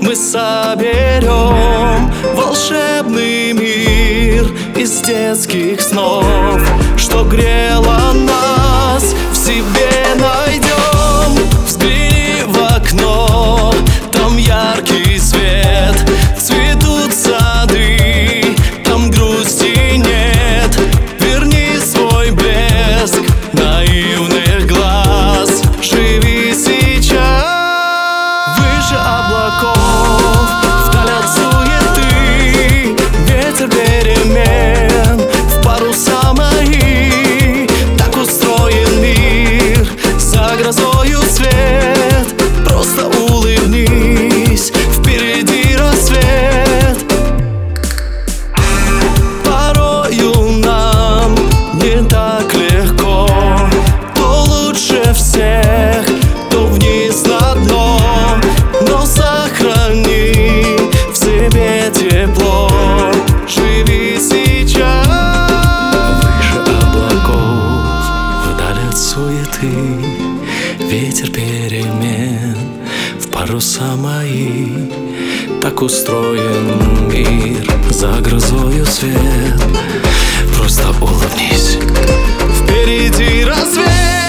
мы соберем волшебный мир из детских снов, что грело нас, в себе найдем. Взгляни в окно, там яркий свет, цветут сады, там грусти нет. Верни свой блеск наивных глаз, живи сейчас. Выше облаков, вдаль от суеты, ветер перемен в паруса мои. Так устроен мир, за грозою свет. Просто улыбнись, впереди рассвет. Порою нам не так легко, то лучше всех, то вниз на дно. Но сохрани в себе тепло, живи сейчас. Выше облаков, вдаль от суеты, ветер перемен в паруса мои. Так устроен мир, за грозою свет. Просто улыбнись, впереди рассвет.